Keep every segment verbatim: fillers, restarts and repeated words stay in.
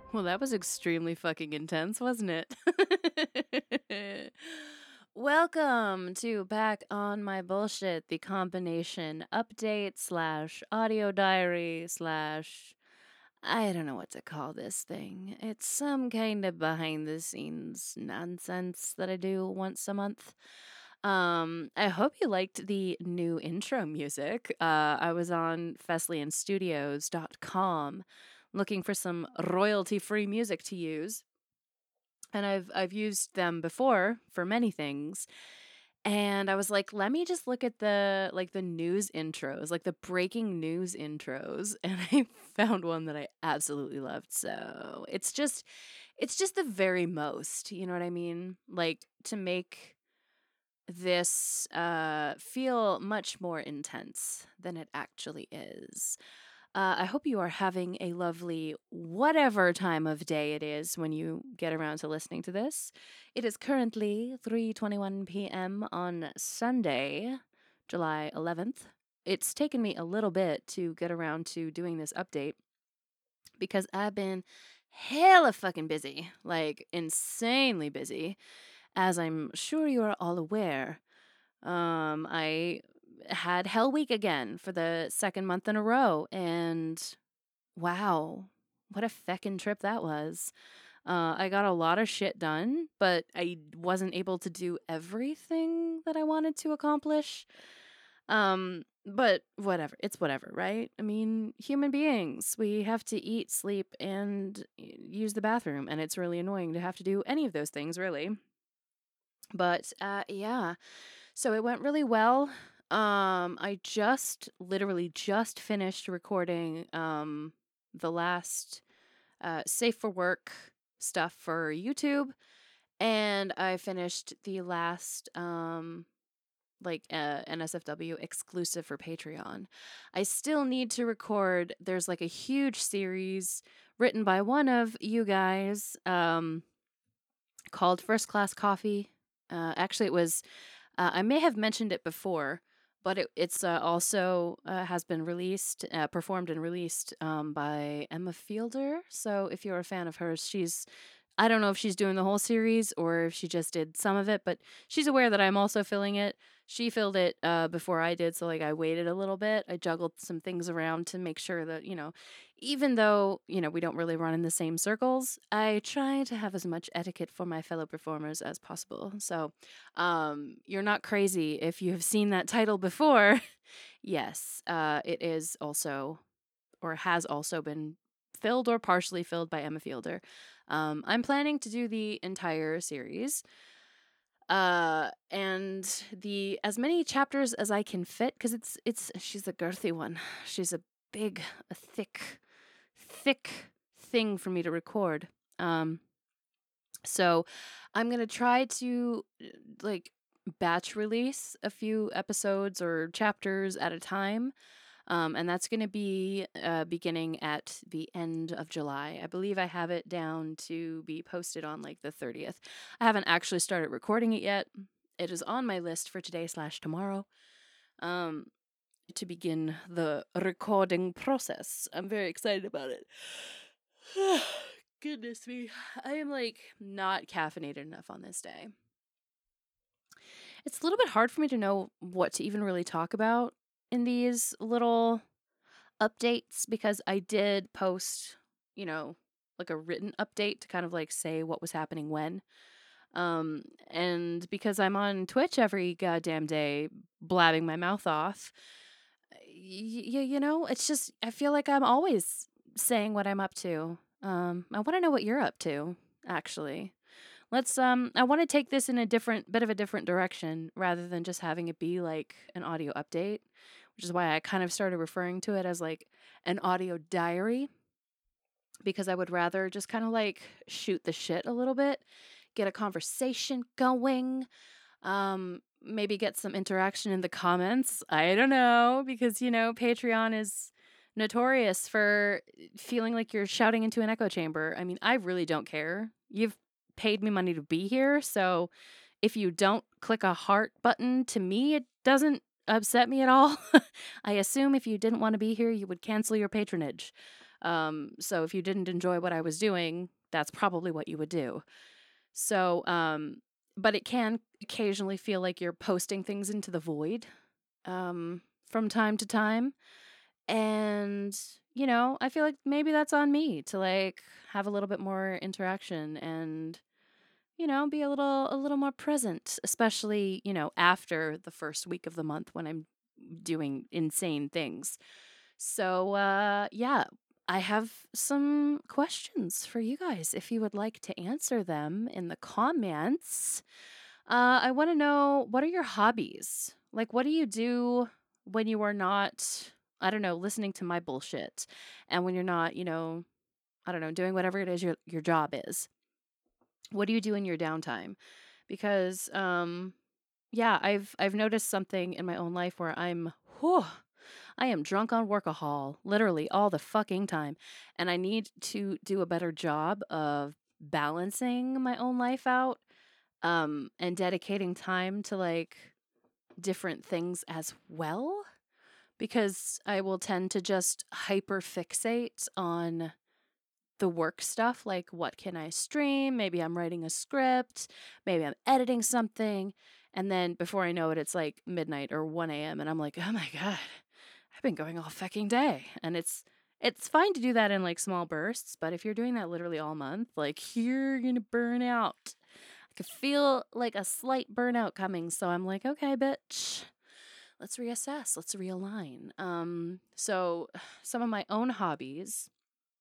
Well, that was extremely fucking intense, wasn't it? Welcome to Back on My Bullshit, the combination update slash audio diary slash I don't know what to call this thing. It's some kind of behind the scenes nonsense that I do once a month. Um, I hope you liked the new intro music. Uh, I was on Fesliyan Studios dot com looking for some royalty-free music to use, and I've I've used them before for many things. And I was like, let me just look at the like the news intros, like the breaking news intros, and I found one that I absolutely loved. So, it's just it's just the very most, you know what I mean? Like to make this uh feel much more intense than it actually is. Uh, I hope you are having a lovely whatever time of day it is when you get around to listening to this. It is currently three twenty-one p.m. on Sunday, July eleventh. It's taken me a little bit to get around to doing this update because I've been hella fucking busy, like insanely busy, as I'm sure you are all aware. Um, I had Hell Week again for the second month in a row, and wow, what a feckin' trip that was. Uh, I got a lot of shit done, but I wasn't able to do everything that I wanted to accomplish. Um, but whatever, it's whatever, right? I mean, human beings, we have to eat, sleep, and y- use the bathroom, and it's really annoying to have to do any of those things, really. But uh, yeah, so it went really well. Um, I just literally just finished recording um the last uh safe for work stuff for YouTube, and I finished the last um like uh, N S F W exclusive for Patreon. I still need to record. There's like a huge series written by one of you guys um called First Class Coffee. Uh, actually, it was uh, I may have mentioned it before, but it, it's uh, also uh, has been released, uh, performed and released um, by Emma Fielder. So if you're a fan of hers, she's I don't know if she's doing the whole series or if she just did some of it, but she's aware that I'm also filling it. She filled it uh, before I did, so like I waited a little bit. I juggled some things around to make sure that, you know, even though, you know, we don't really run in the same circles, I try to have as much etiquette for my fellow performers as possible. So, um, you're not crazy if you have seen that title before. Yes, uh, it is also or has also been filled or partially filled by Emma Fielder. Um, I'm planning to do the entire series. Uh, and the as many chapters as I can fit, because it's it's she's a girthy one. She's a big, a thick, thick thing for me to record. Um, so I'm gonna try to uh, like batch release a few episodes or chapters at a time. Um, and that's going to be uh, beginning at the end of July. I believe I have it down to be posted on like the thirtieth. I haven't actually started recording it yet. It is on my list for today slash tomorrow um, to begin the recording process. I'm very excited about it. Goodness me. I am like not caffeinated enough on this day. It's a little bit hard for me to know what to even really talk about in these little updates because I did post, you know, like a written update to kind of like say what was happening when. Um, and because I'm on Twitch every goddamn day blabbing my mouth off, y- y- you know, it's just, I feel like I'm always saying what I'm up to. Um, I want to know what you're up to, actually. Let's um I want to take this in a different bit of a different direction rather than just having it be like an audio update, which is why I kind of started referring to it as like an audio diary because I would rather just kind of like shoot the shit a little bit, get a conversation going, um maybe get some interaction in the comments. I don't know because you know, Patreon is notorious for feeling like you're shouting into an echo chamber. I mean, I really don't care. You've paid me money to be here, so if you don't click a heart button, to me, it doesn't upset me at all. I assume if you didn't want to be here, you would cancel your patronage. Um, so if you didn't enjoy what I was doing, that's probably what you would do. So, um, but it can occasionally feel like you're posting things into the void, um, from time to time. And, you know, I feel like maybe that's on me to like have a little bit more interaction and, you know, be a little a little more present, especially, you know, after the first week of the month when I'm doing insane things. So, uh yeah, I have some questions for you guys if you would like to answer them in the comments. Uh I want to know, what are your hobbies? Like, what do you do when you are not, I don't know, listening to my bullshit, and when you're not, you know, I don't know, doing whatever it is your your job is? What do you do in your downtime? Because um yeah, I've I've noticed something in my own life where I'm whew, I am drunk on workahol literally all the fucking time, and I need to do a better job of balancing my own life out, um and dedicating time to like different things as well, because I will tend to just hyper fixate on the work stuff, like what can I stream? Maybe I'm writing a script, maybe I'm editing something, and then before I know it, it's like midnight or one a m and I'm like, "Oh my god, I've been going all fucking day." And it's it's fine to do that in like small bursts, but if you're doing that literally all month, like you're gonna burn out. I could feel like a slight burnout coming, so I'm like, "Okay, bitch. Let's reassess, let's realign." Um so some of my own hobbies,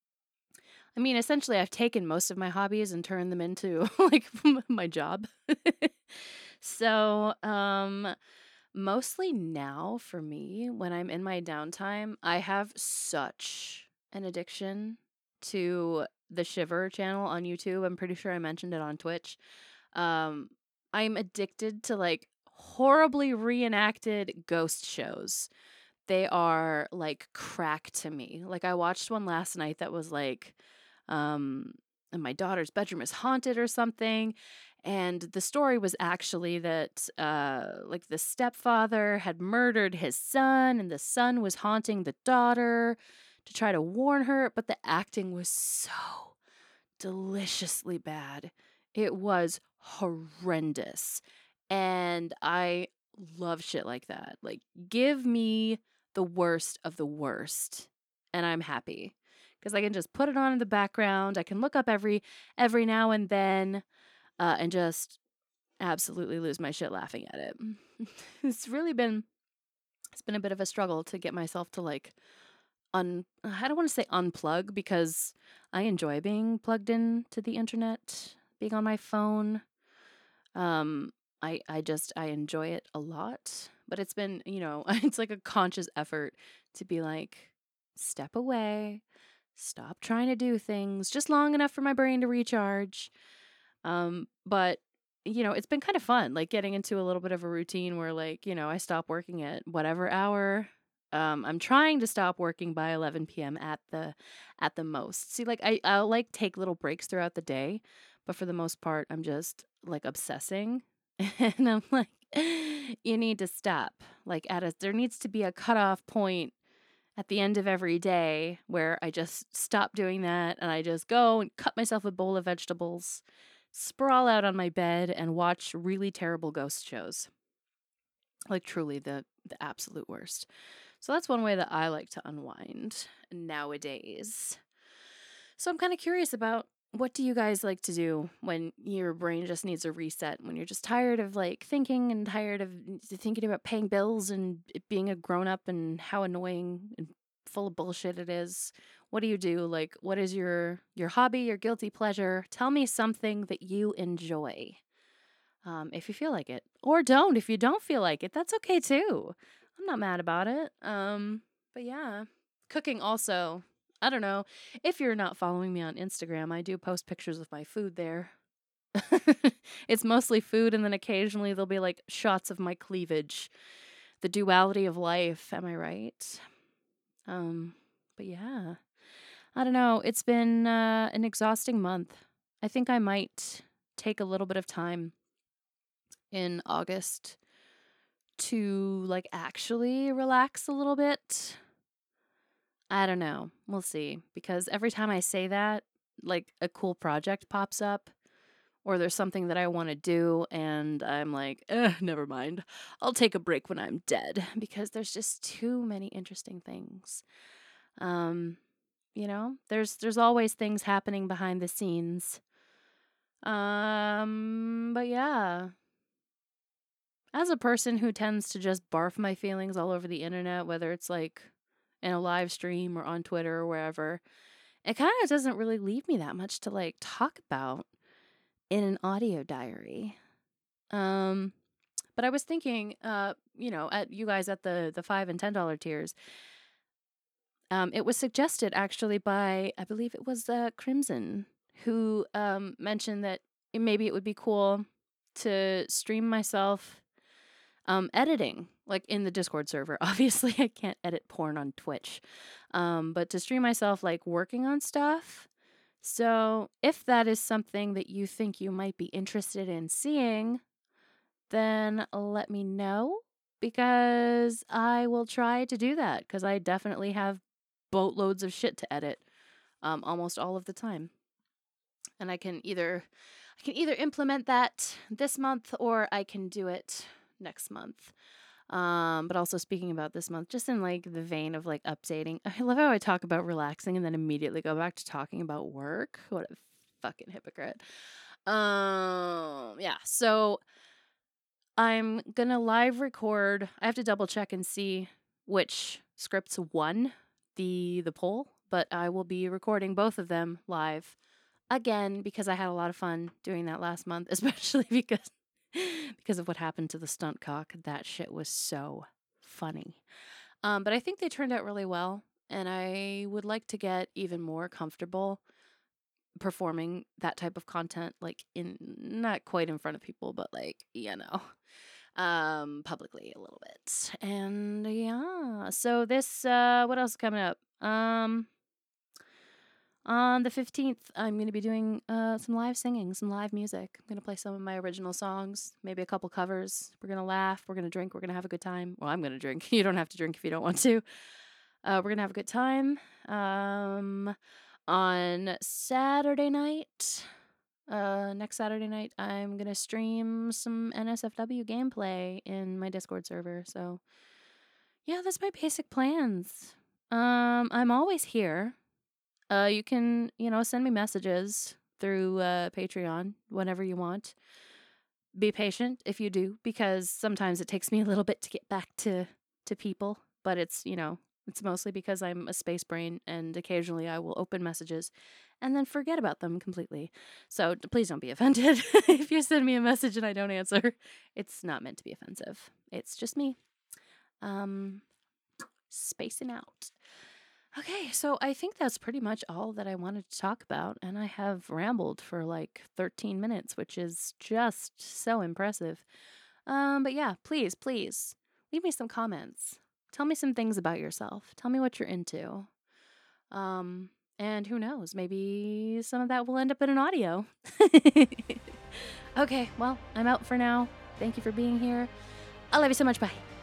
I mean, essentially, I've taken most of my hobbies and turned them into like my job. So, um, mostly now for me, when I'm in my downtime, I have such an addiction to the Shiver channel on YouTube. I'm pretty sure I mentioned it on Twitch. Um, I'm addicted to like horribly reenacted ghost shows. They are like crack to me. Like I watched one last night that was like um and my daughter's bedroom is haunted or something, and the story was actually that uh like the stepfather had murdered his son and the son was haunting the daughter to try to warn her, but the acting was so deliciously bad. It was horrendous. And I love shit like that. Like, give me the worst of the worst, and I'm happy. Because I can just put it on in the background. I can look up every every now and then, uh, and just absolutely lose my shit laughing at it. It's really been it's been a bit of a struggle to get myself to like un I don't want to say unplug, because I enjoy being plugged in to the internet, being on my phone. Um I I just I enjoy it a lot, but it's been, you know, it's like a conscious effort to be like, step away, stop trying to do things just long enough for my brain to recharge. Um but you know, it's been kind of fun, like getting into a little bit of a routine where like, you know, I stop working at whatever hour. Um I'm trying to stop working by eleven p m at the at the most. See, like I I'll like take little breaks throughout the day, but for the most part I'm just like obsessing and I'm like, you need to stop. Like at a there needs to be a cutoff point at the end of every day where I just stop doing that and I just go and cut myself a bowl of vegetables, sprawl out on my bed, and watch really terrible ghost shows. Like truly the the absolute worst. So that's one way that I like to unwind nowadays. So I'm kind of curious about, what do you guys like to do when your brain just needs a reset, when you're just tired of like thinking and tired of thinking about paying bills and it being a grown up and how annoying and full of bullshit it is? What do you do? Like, what is your your hobby, your guilty pleasure? Tell me something that you enjoy. Um, if you feel like it, or don't. If you don't feel like it, that's okay too. I'm not mad about it. Um, but yeah, cooking also. I don't know. If you're not following me on Instagram, I do post pictures of my food there. It's mostly food, and then occasionally there'll be like shots of my cleavage. The duality of life, am I right? Um, but yeah, I don't know. It's been uh, an exhausting month. I think I might take a little bit of time in August to like actually relax a little bit. I don't know. We'll see. Because every time I say that, like a cool project pops up or there's something that I want to do and I'm like, eh, never mind. I'll take a break when I'm dead because there's just too many interesting things. Um, you know, there's there's always things happening behind the scenes. Um, but yeah, as a person who tends to just barf my feelings all over the internet, whether it's like in a live stream or on Twitter or wherever, it kind of doesn't really leave me that much to like talk about in an audio diary. Um, but I was thinking, uh, you know, at you guys at the the five and ten dollar tiers, um, it was suggested actually by I believe it was uh, Crimson who um mentioned that it- maybe it would be cool to stream myself um editing like in the Discord server. Obviously, I can't edit porn on Twitch, um, but to stream myself like working on stuff. So, if that is something that you think you might be interested in seeing, then let me know because I will try to do that because I definitely have boatloads of shit to edit um, almost all of the time. And I can either I can either implement that this month or I can do it next month. Um, but also speaking about this month, just in like the vein of like updating. I love how I talk about relaxing and then immediately go back to talking about work. What a fucking hypocrite. Um, yeah. So I'm gonna live record. I have to double check and see which scripts won the the poll, but I will be recording both of them live again because I had a lot of fun doing that last month, especially because because of what happened to the stunt cock. That shit was so funny. Um, but I think they turned out really well, and I would like to get even more comfortable performing that type of content, like in not quite in front of people, but like you know, um, publicly a little bit. And yeah, so this uh, what else is coming up? Um, on the fifteenth, I'm going to be doing uh, some live singing, some live music. I'm going to play some of my original songs, maybe a couple covers. We're going to laugh. We're going to drink. We're going to have a good time. Well, I'm going to drink. You don't have to drink if you don't want to. Uh, we're going to have a good time. Um, on Saturday night, uh, next Saturday night, I'm going to stream some N S F W gameplay in my Discord server. So, yeah, that's my basic plans. Um, I'm always here. Uh, you can, you know, send me messages through uh, Patreon whenever you want. Be patient if you do, because sometimes it takes me a little bit to get back to to people. But it's, you know, it's mostly because I'm a space brain, and occasionally I will open messages and then forget about them completely. So d- please don't be offended if you send me a message and I don't answer. It's not meant to be offensive. It's just me, um, spacing out. Okay, so I think that's pretty much all that I wanted to talk about, and I have rambled for like thirteen minutes, which is just so impressive. Um, but yeah, please, please leave me some comments. Tell me some things about yourself. Tell me what you're into. Um, and who knows, maybe some of that will end up in an audio. Okay, well, I'm out for now. Thank you for being here. I love you so much. Bye.